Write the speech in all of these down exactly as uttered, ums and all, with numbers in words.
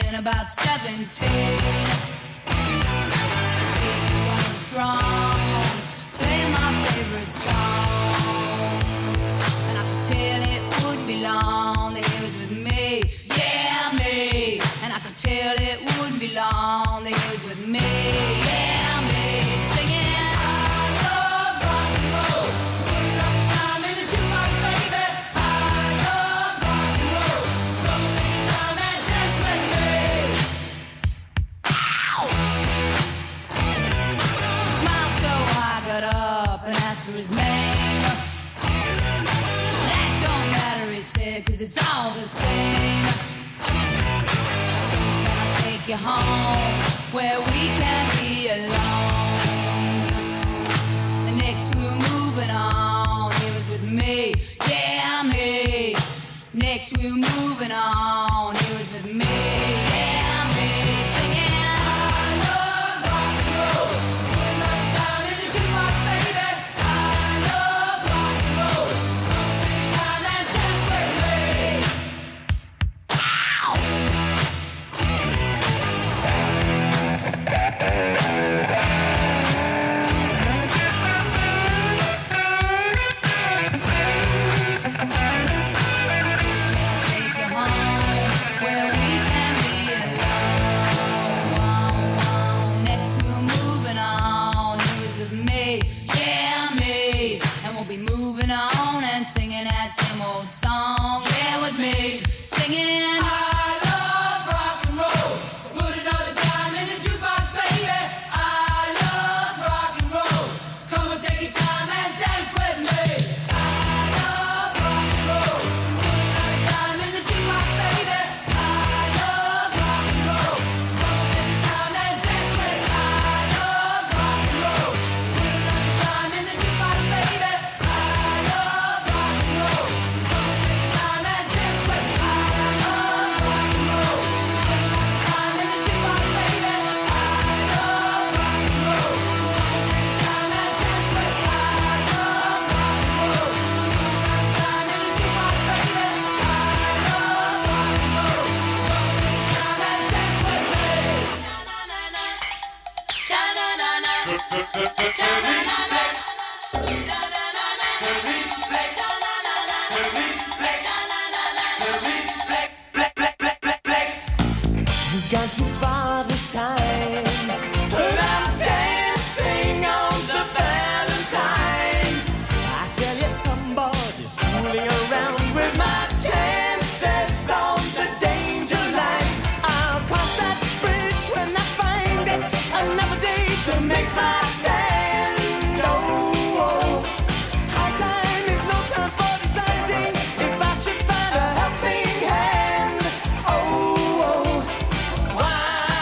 been about seventeen. Keep strong, play my favorite song, and I could tell it wouldn't be long that he was with me, yeah me. And I could tell it wouldn't be long that he was with me, yeah me. Singing. Up and asked for his name. That don't matter, he said, cause it's all the same. So can I take you home where we can be alone? And next we were moving on, he was with me, yeah me. Next we were moving on, he was with me, yeah me. Singing. Why?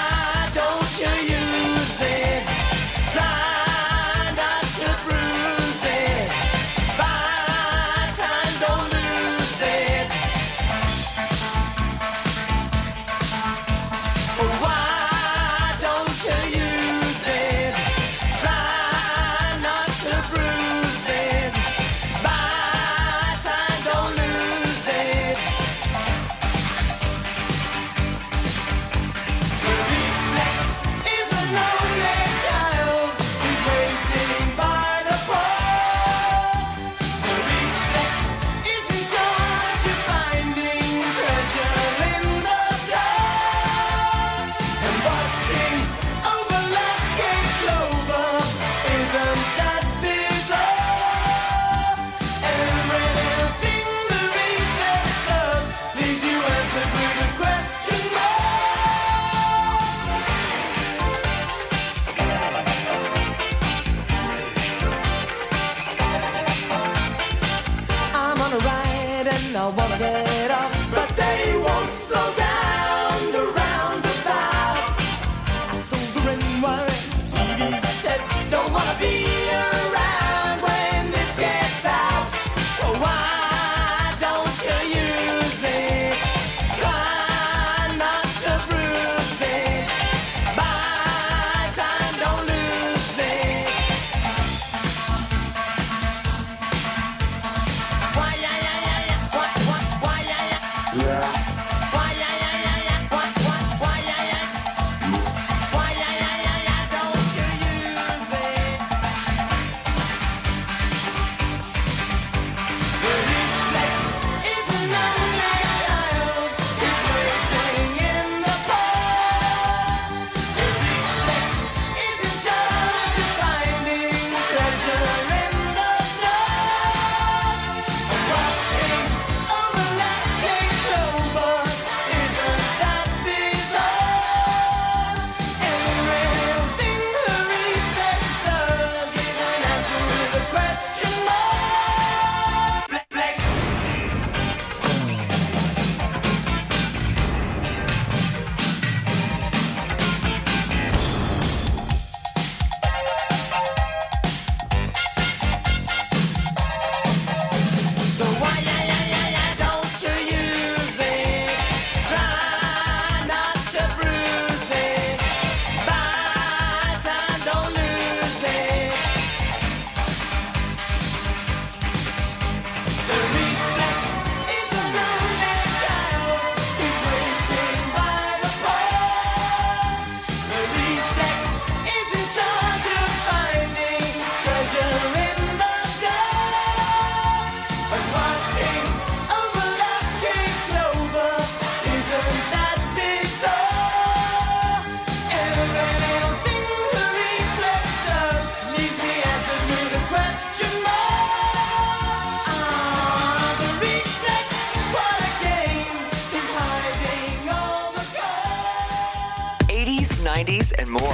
eighties, nineties, and more.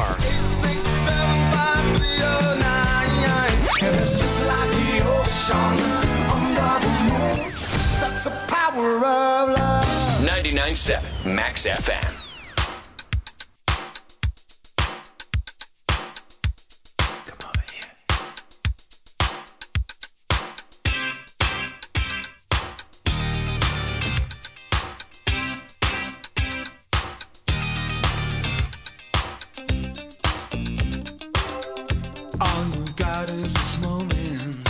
It's just like the ocean under the moon. That's the power of love. ninety-nine point seven Max F M. Is this moment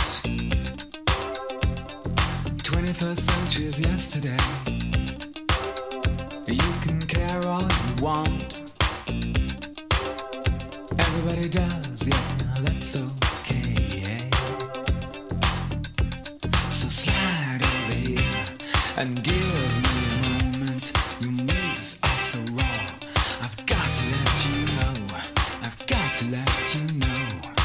twenty-first century is yesterday. You can care all you want. Everybody does, yeah, that's okay. So slide over here and give me a moment. Your moves are so raw. I've got to let you know. I've got to let you know.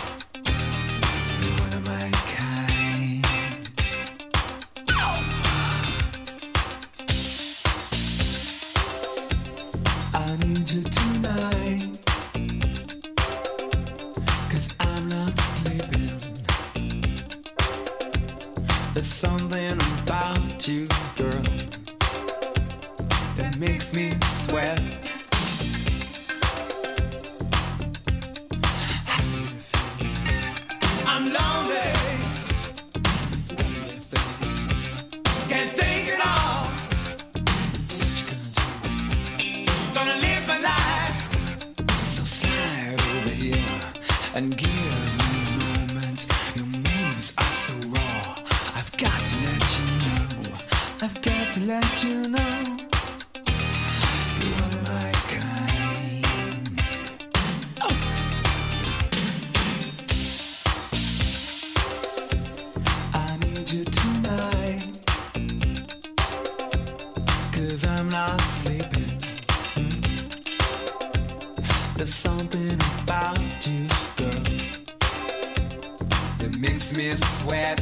There's something about you, girl, that makes me sweat. How do you feel? I'm lonely. What do you think? Can't think at all. What you gonna do? Gonna live my life. So slide over here and give me a moment. Your moves are so raw. I've got to let you know. I've got to let you know. You are my kind. Oh. I need you tonight, 'cause I'm not sleeping. There's something about you, girl, that makes me sweat.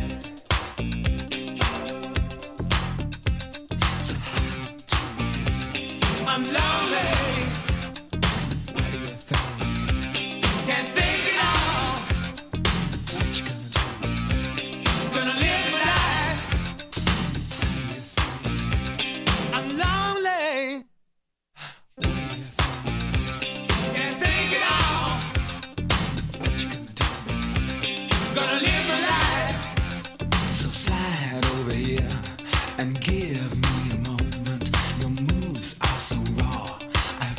I'm lonely. What do you think? Can't think at all. What you gonna do? Gonna live my life. What do you think? I'm lonely. What do you think? Can't think at all. What you gonna do? Gonna live my life. So slide over here and give me a moment. Your moves are so raw. I've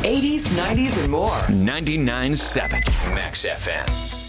eighties, nineties, and more. ninety-nine point seven Max F M.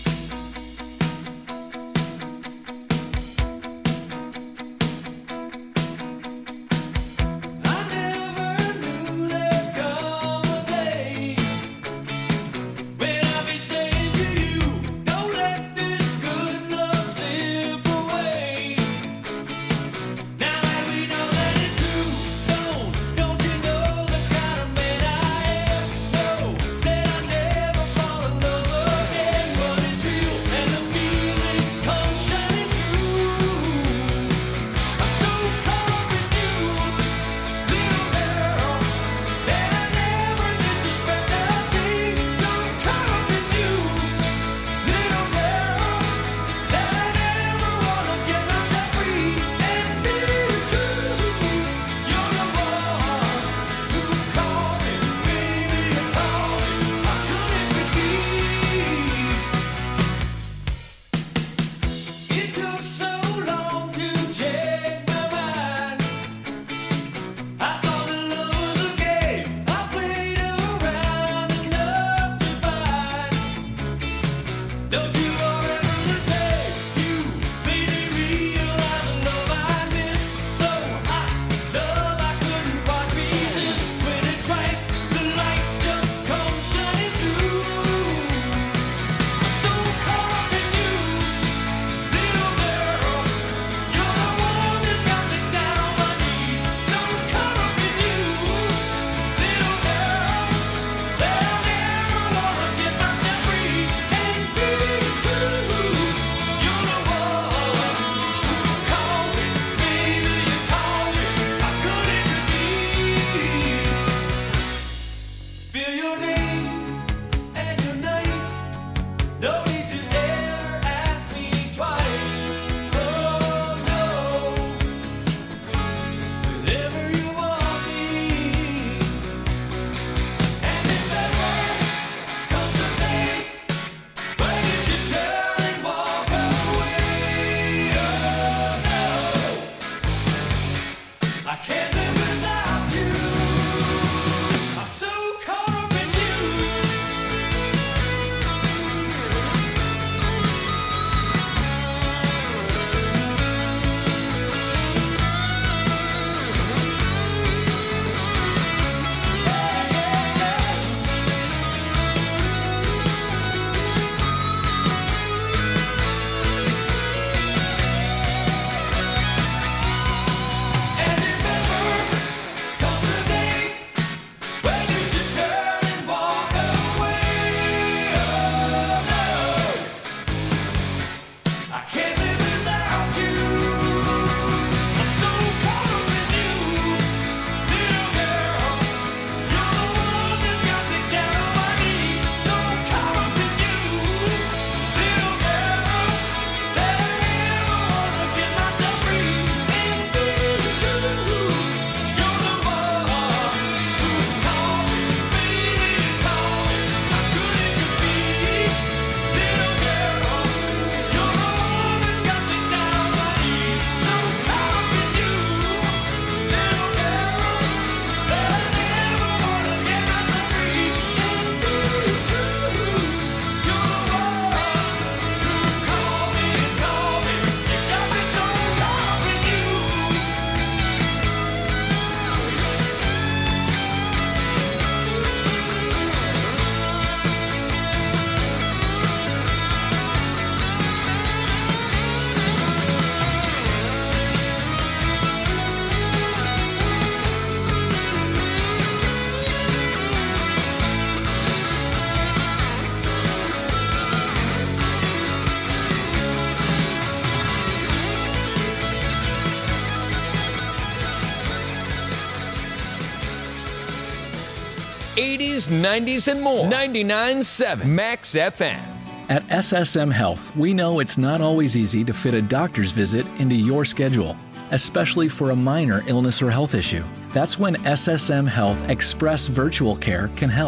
eighties, nineties, and more. ninety-nine point seven Max F M. At S S M Health, we know it's not always easy to fit a doctor's visit into your schedule, especially for a minor illness or health issue. That's when S S M Health Express Virtual Care can help.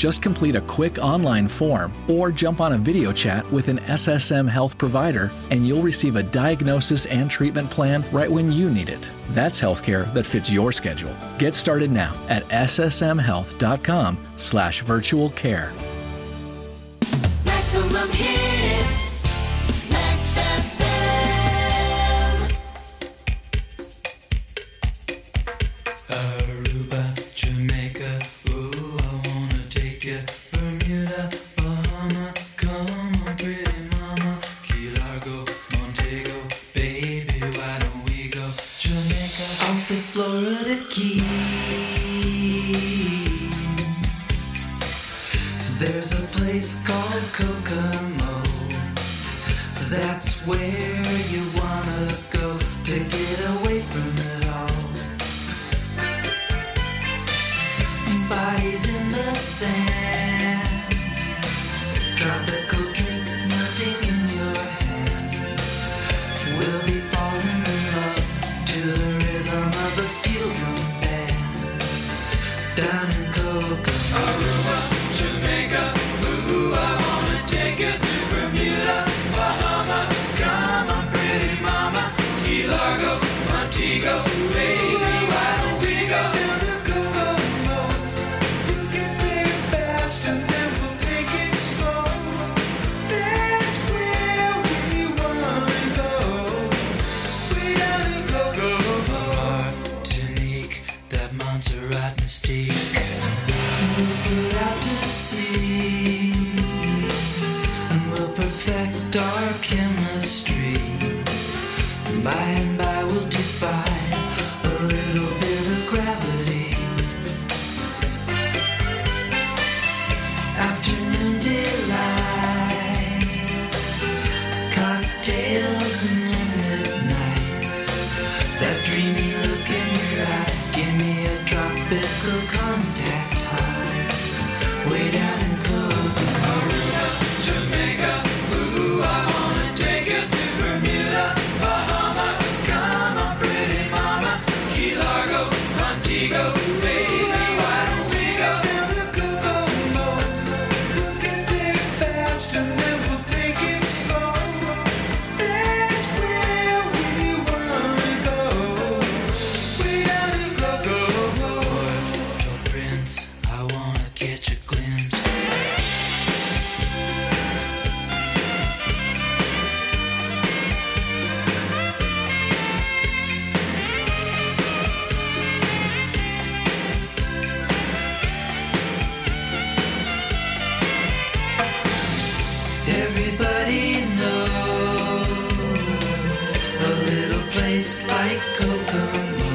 Just complete a quick online form or jump on a video chat with an S S M Health provider and you'll receive a diagnosis and treatment plan right when you need it. That's healthcare that fits your schedule. Get started now at ssmhealth.com slash virtual care. Maximum hits, Max F M. Aruba, Jamaica, ooh, I wanna take you. Bermuda, Bahama, come on, pretty mama. Key Largo, Montego, baby, why don't we go? Jamaica, off the Florida Keys. There's a place called Kokomo. That's where you wanna go to get away from it all. Bodies in the sand, tropical drink melting in your hand. We'll be falling in love to the rhythm of a steel drum band. Down in Kokomo, Aruba, Jamaica, ooh, I wanna take you to Bermuda, Bahama, come on, pretty mama. Key Largo, Montego, baby, why don't we go down to Kokomo? You can play it fast and then we'll take it slow. That's where we wanna go. Way down in Kokomo. Martinique, that Montserrat mystique. We'll put out to sea and we'll perfect our chemistry. By and by we'll defy a little bit of gravity. Afternoon delight, cocktails and moonlit nights. That dreamy look in your eye, give me a tropical contact high. Way down in Kokomo, Aruba, Jamaica, ooh, I wanna take you to Bermuda, Bahama, come on, pretty mama. Key Largo, Montego, baby, why don't we go down to Kokomo? We can play it fast and then we'll take it slow. That's where we wanna go. Way down in Kokomo. Port-au-Prince, I wanna catch a glimpse. Everybody knows a little place like Kokomo.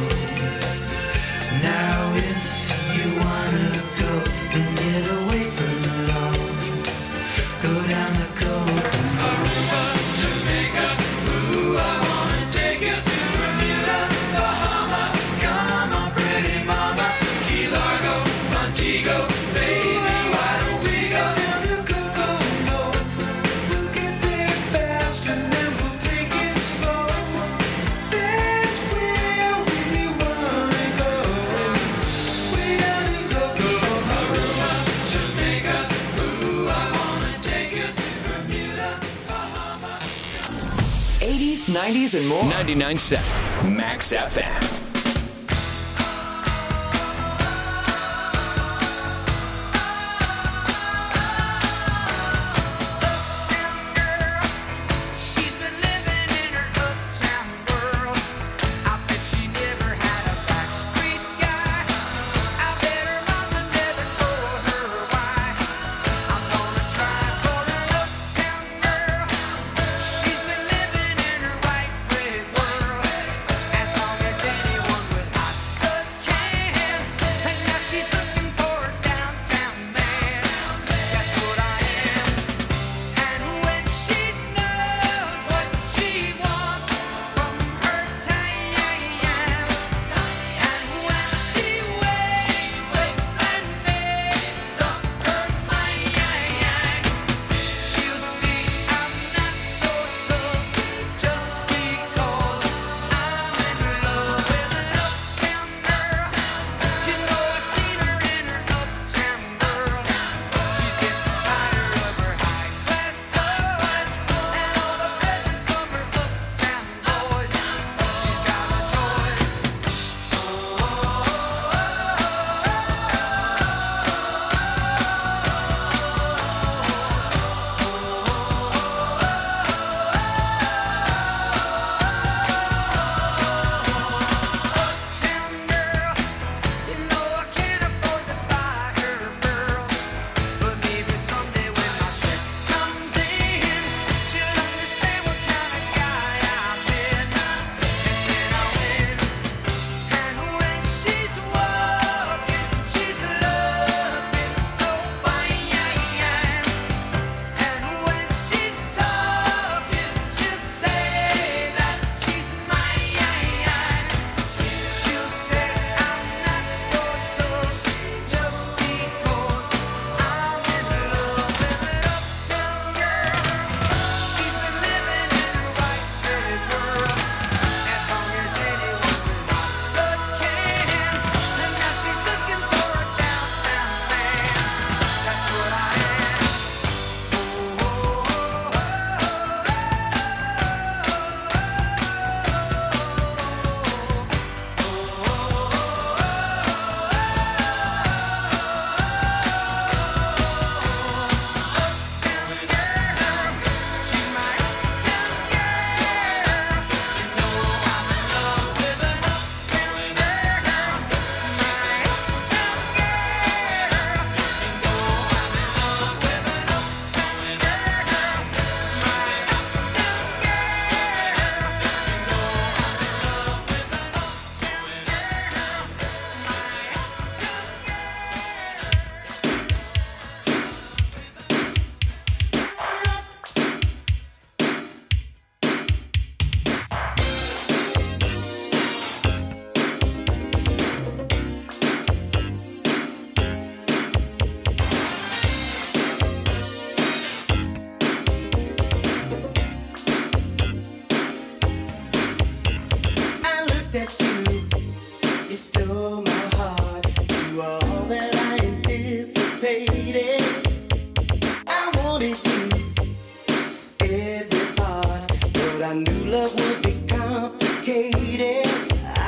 Now if you wanna go and get away from it all, go down to Kokomo. Aruba, Jamaica, ooh, I wanna take you to Bermuda, Bahama, come on, pretty mama. Key Largo, Montego, baby, why don't we go down to Kokomo? We can play it fast and then we'll take it slow. That's where we wanna go. Way down in Kokomo, Aruba, Jamaica, ooh, I wanna take you to Bermuda, Bahama. eighties, nineties, and more. ninety-nine point seven Max F M. Uptown girl, she's been living in her uptown world. I bet she never had a backstreet guy. I bet her mother never told her why. I'm gonna try for an uptown girl. She's been living in her white bread world. As long as anyone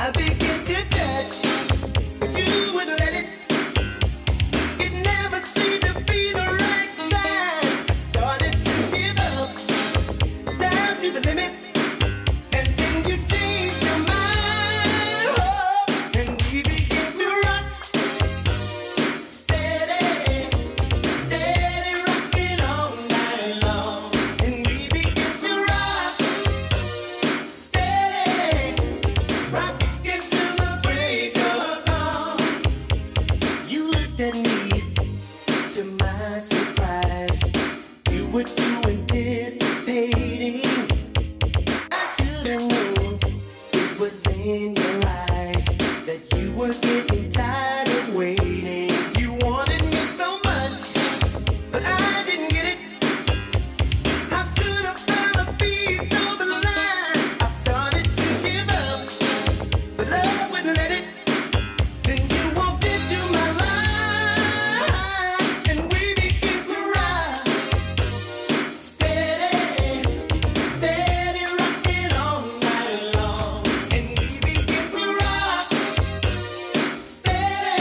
I began to touch, but you wouldn't let it. It never seemed to be the right time. I started to give up, down to the limit, and then you changed your mind. Oh, and we began to rock, steady, steady rocking all night long. And we began to rock, steady, rocking till the break of dawn. You looked at me, to my surprise, you were too anticipating. I should have known it was in your eyes that you were getting tired of waiting. You wanted me so much, but I didn't get it. How could a fella be so blind? I started to give up, but love wouldn't let it. Then you walked into my life, and we began to rock, steady, steady rocking all night long. And we began to rock, steady,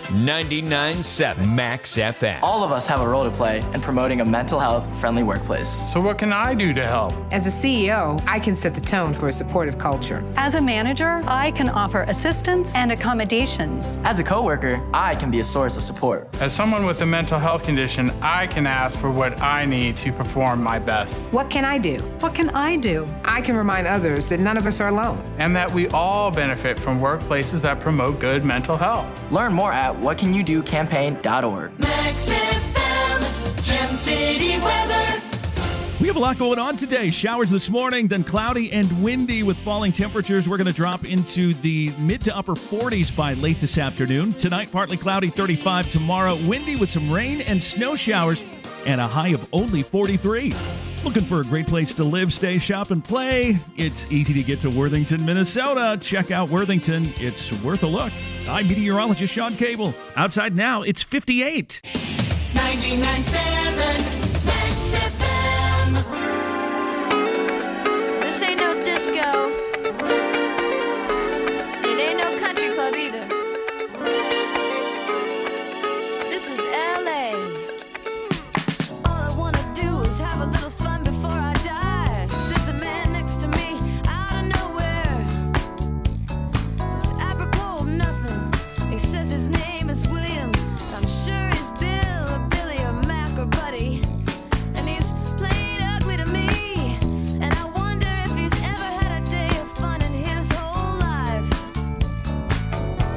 ninety-nine point seven Max F M. All of us have a role to play in promoting a mental health friendly workplace. So what can I do to help? As a C E O, I can set the tone for a supportive culture. As a manager, I can offer assistance and accommodations. As a coworker, I can be a source of support. As someone with a mental health condition, I can ask for what I need to perform my best. What can I do? What can I do? I can remind others that none of us are alone. And that we all benefit from workplaces that promote good mental health. Learn more at what can you do campaign dot org. Max F M, Gem City weather. We have a lot going on today. Showers this morning, then cloudy and windy with falling temperatures. We're going to drop into the mid to upper forties by late this afternoon. Tonight, partly cloudy, thirty-five. Tomorrow, windy with some rain and snow showers and a high of only forty-three. Looking for a great place to live, stay, shop, and play? It's easy to get to Worthington, Minnesota. Check out Worthington. It's worth a look. I'm meteorologist Sean Cable. Outside now, it's fifty-eight. ninety-nine point seven Max F M. This ain't no disco. It ain't no country club either. This is L A. All I wanna do is have a little fun before I die. Sits a man next to me out of nowhere. It's apropos of nothing. He says his name is William. I'm sure he's Bill or Billy or Mac or Buddy. And he's plain ugly to me. And I wonder if he's ever had a day of fun in his whole life.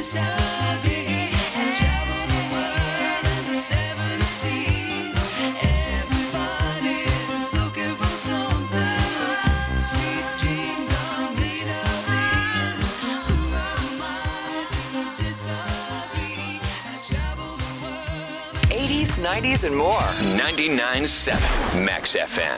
disagree and travel the world and the seven seas. Everybody's looking for something. Sweet dreams are made of these. Who am I to disagree and travel the world? eighties, nineties, and more. ninety-nine point seven Max F M.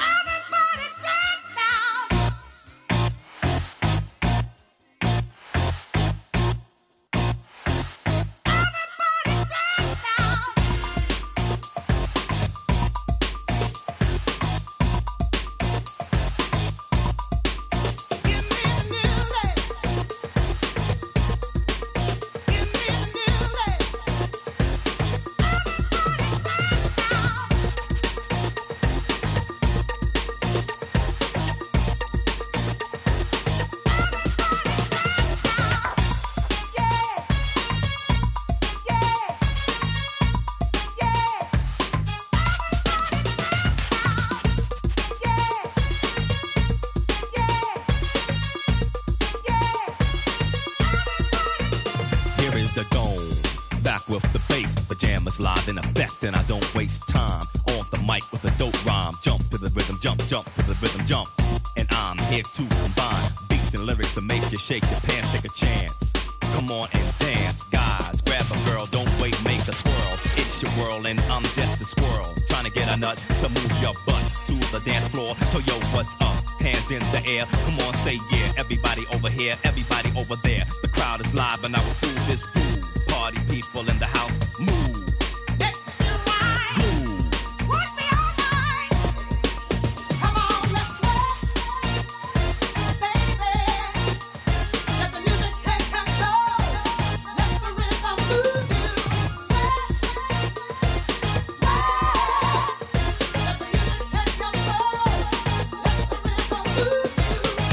Back with the bass, pajamas live in effect, and I don't waste time on the mic with a dope rhyme. Jump to the rhythm, jump, jump to the rhythm, jump. And I'm here to combine beats and lyrics to make you shake your pants, take a chance. Come on and dance, guys, grab a girl, don't wait, make a twirl. It's your world and I'm just a squirrel, trying to get a nut to move your butt to the dance floor. So yo, what's up? Hands in the air, come on, say yeah. Everybody over here, everybody over there. The crowd is live and I will do this groove. Party people in the house, move. Let me ride. Groove. Put me all night. Come on, let's play, baby. Let the music take control. Let the rhythm move you. Sweat, sweat. Let the music take control. Let the rhythm move you.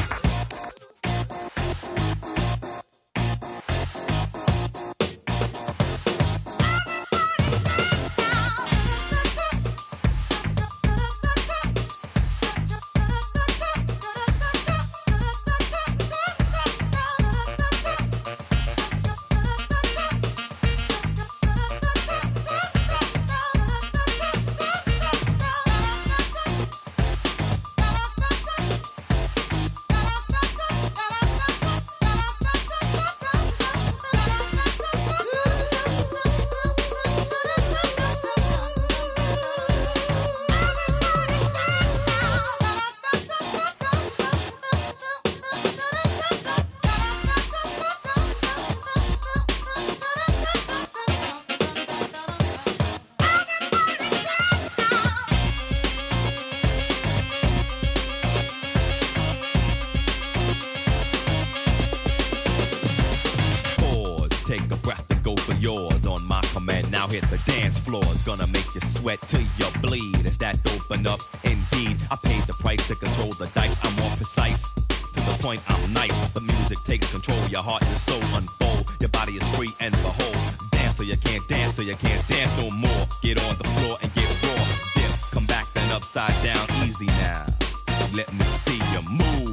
Now hit the dance floor, it's gonna make you sweat till you bleed. Is that open up? Indeed, I paid the price to control the dice. I'm more precise, to the point I'm nice. The music takes control, your heart and soul unfold. Your body is free and behold. Dance so you can't dance, so you can't dance no more. Get on the floor and get raw. Dip, come back then upside down, easy now. Let me see you move.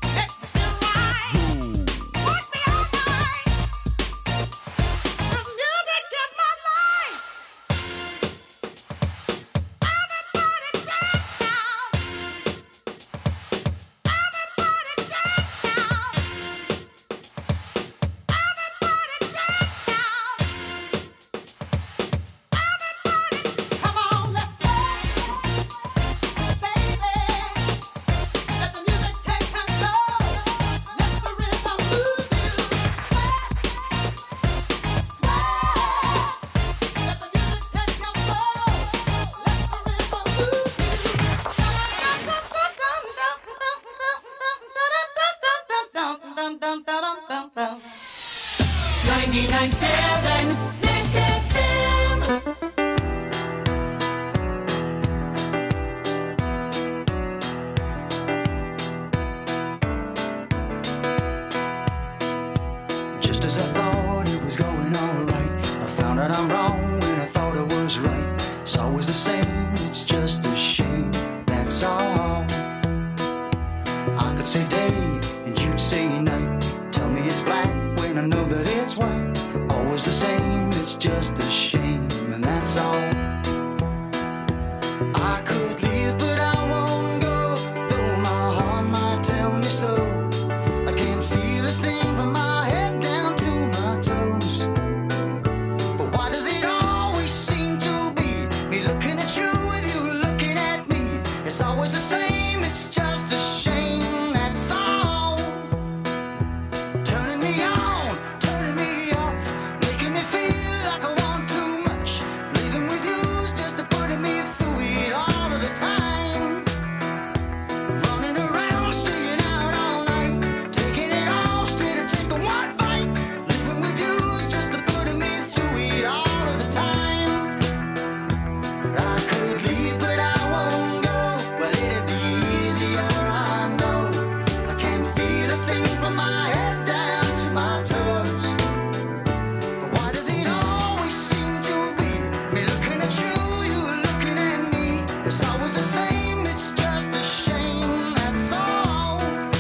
ninety-nine point seven Max F M. Just as I thought it was going all right, I found out I'm wrong when I thought I was right. It's always the same, it's just a shame, that's all. I could say day and you'd say night. Tell me it's black when I know that it's white. just a shame, and that's all. I could leave, but I won't go, though my heart might tell me so. I can't feel a thing from my head down to my toes. But why does it always seem to be me looking at you with you looking at me? It's always the same, it's just a shame, that's all. Turning me on, turning me off, making me feel like I want too much. Leaving with you's just to putting me through it all of the time. Running around, staying out all night, taking it all instead of taking one bite. Living with you's just to putting me through it all of the time. I could leave, but I won't go. Well, it'd be easier, I know. I can't feel a thing from my head down to my toes. But why does it always seem to be me looking at you, you looking at me? It's always the same, it's just a shame, that's all.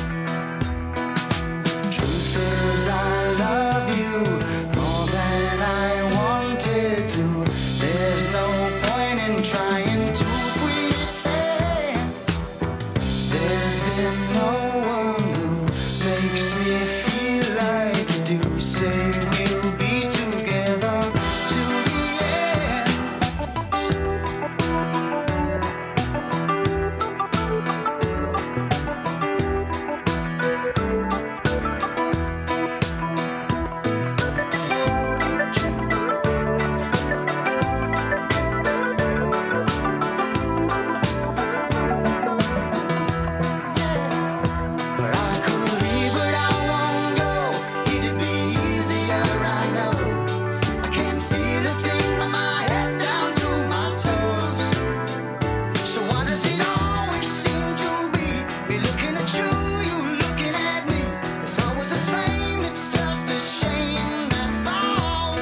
Truth is, I love you more than I wanted to. There's no point in trying to pretend. There's been no one who makes me feel like you do. Say we'll be together to the end. But I could leave, but I won't go. It'd be easier, I know. I can't feel a thing from my head down to my toes. So why does it always seem to be me looking at you, you looking at me? It's always the same, it's just a shame, that's all.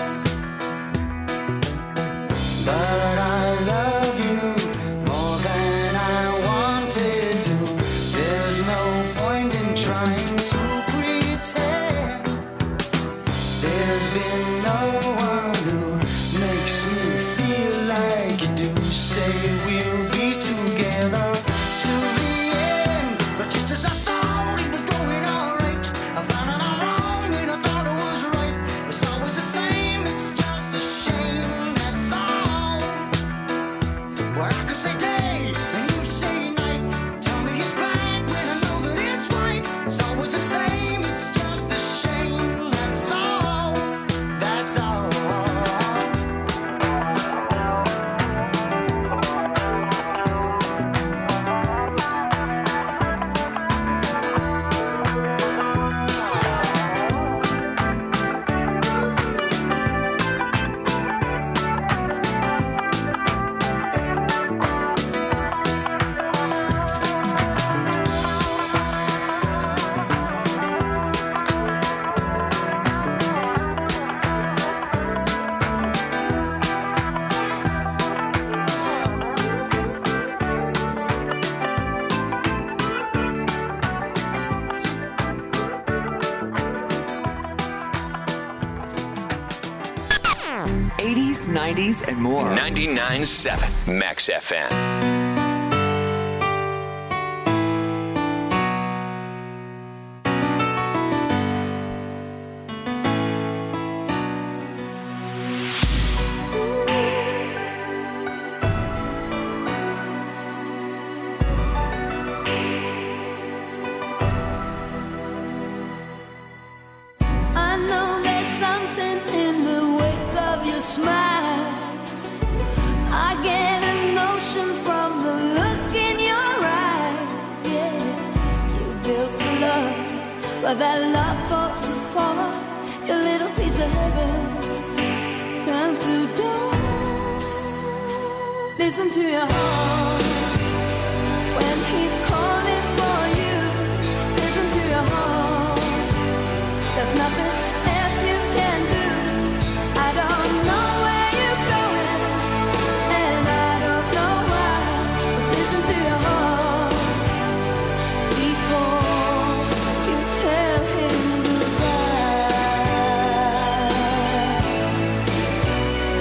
But I love you more than I wanted to. There's no point in trying to pretend. There's been no one who makes me feel like you do. Say we'll be together to the end. But just as I thought it was going alright, I found out I'm wrong when I thought it was right. It's always the same, it's just a shame, that's all. Well, I could say day and you say night. Tell me it's bad when I know that it's right. It's always the same, it's just a shame, that's all. That's all. eighties, nineties, and more. ninety-nine point seven Max F M. I know there's something in the wake of your smile. I get a notion from the look in your eyes. Yeah, you built the love, but that love falls apart. Your little piece of heaven turns to dawn. Listen to your heart when he's calling for you. Listen to your heart. There's nothing else you can do. I don't know where you're going, and I don't know why. But listen to your heart before you tell him goodbye.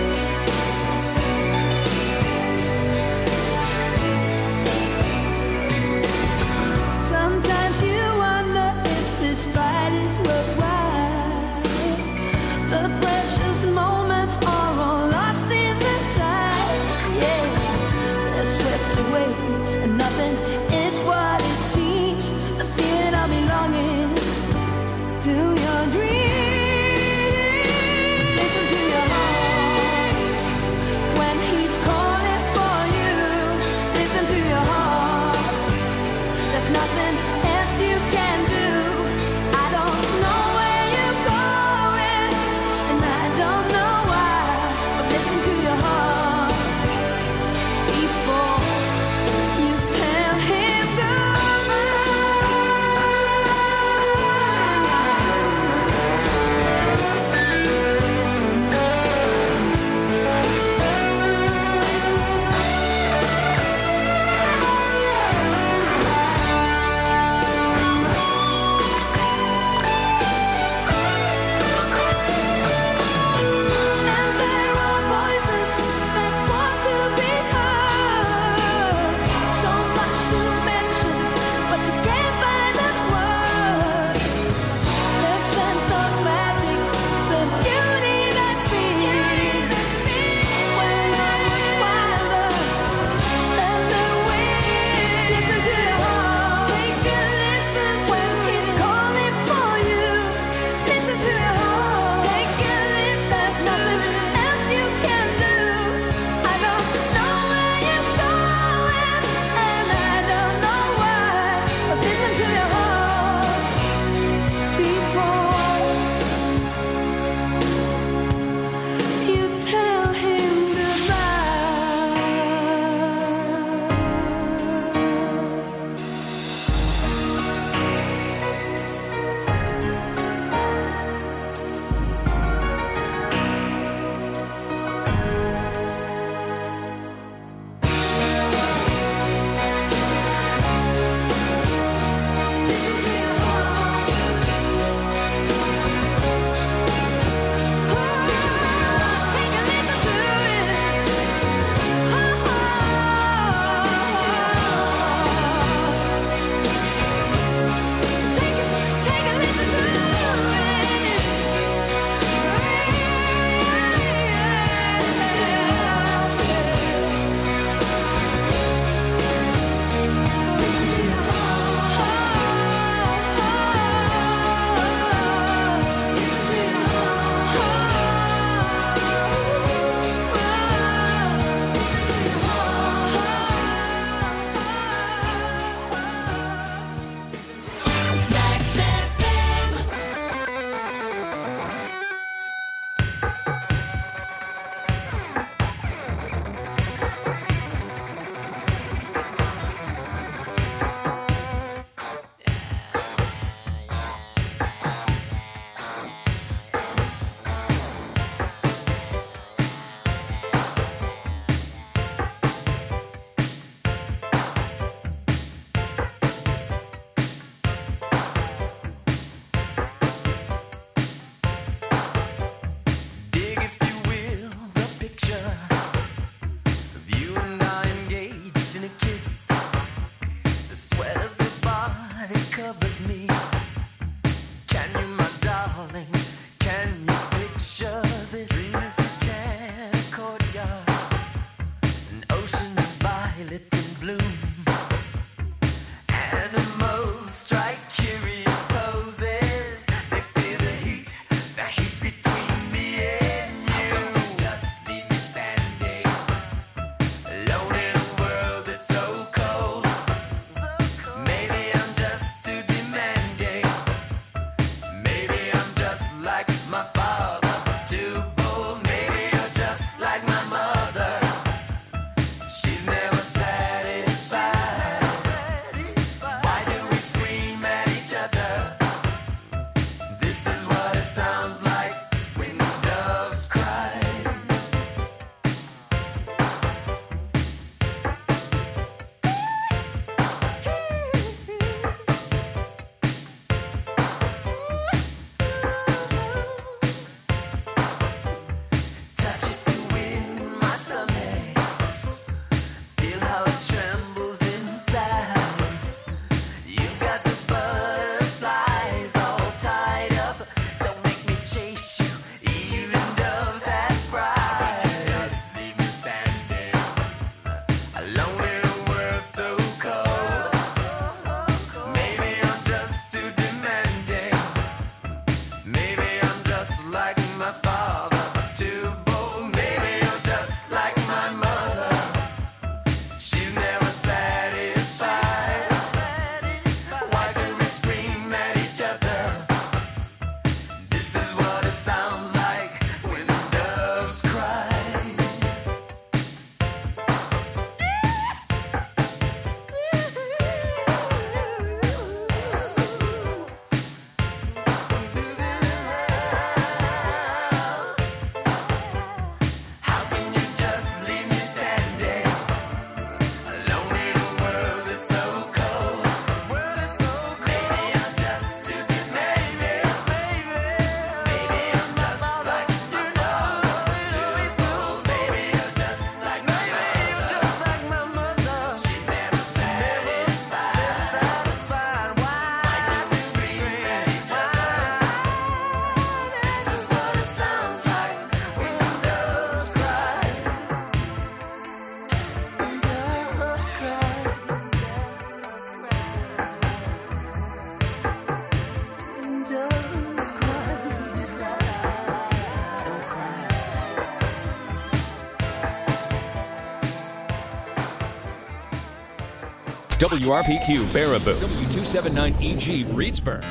W R P Q Baraboo. W two seventy-nine E G Reedsburg.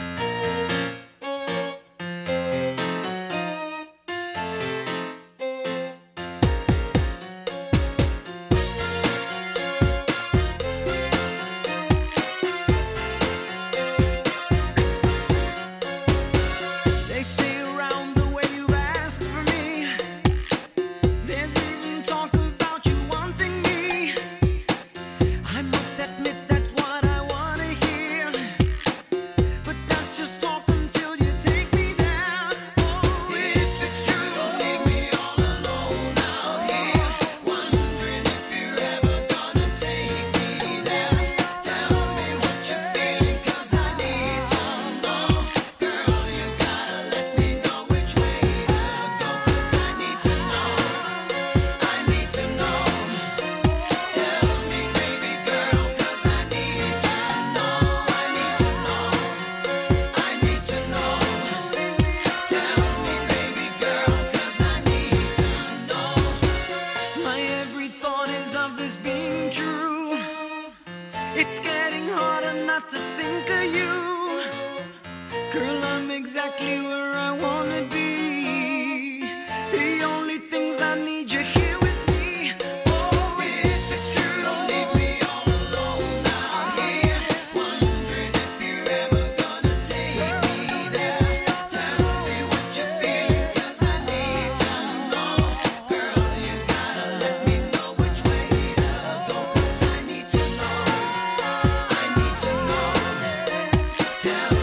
They say around the way you ask for me, there's even talk about you wanting me. I must admit that's what I wanna hear, but that's just talk until you take me there. Oh, if it's true, don't leave me all alone out here, wondering if you're ever gonna take me there. Tell me what you're feeling, 'cause I need to know. Girl, you gotta let me know which way to go, 'cause I need to know. I need to know. Tell me, baby girl, 'cause I need to know. I need to know. I need to know. Tell me, baby girl, 'cause I need to know. My every thought is of this being true. It's getting harder not to think of you. Girl, I'm exactly where I wanna be. The only things I need, you here with me. Oh, if it's true, don't leave me all alone out here, wondering if you're ever gonna take me there. Tell me what you're feeling, 'cause I need to know. Girl, you gotta let me know which way to go, 'cause I need to know. I need to know. Tell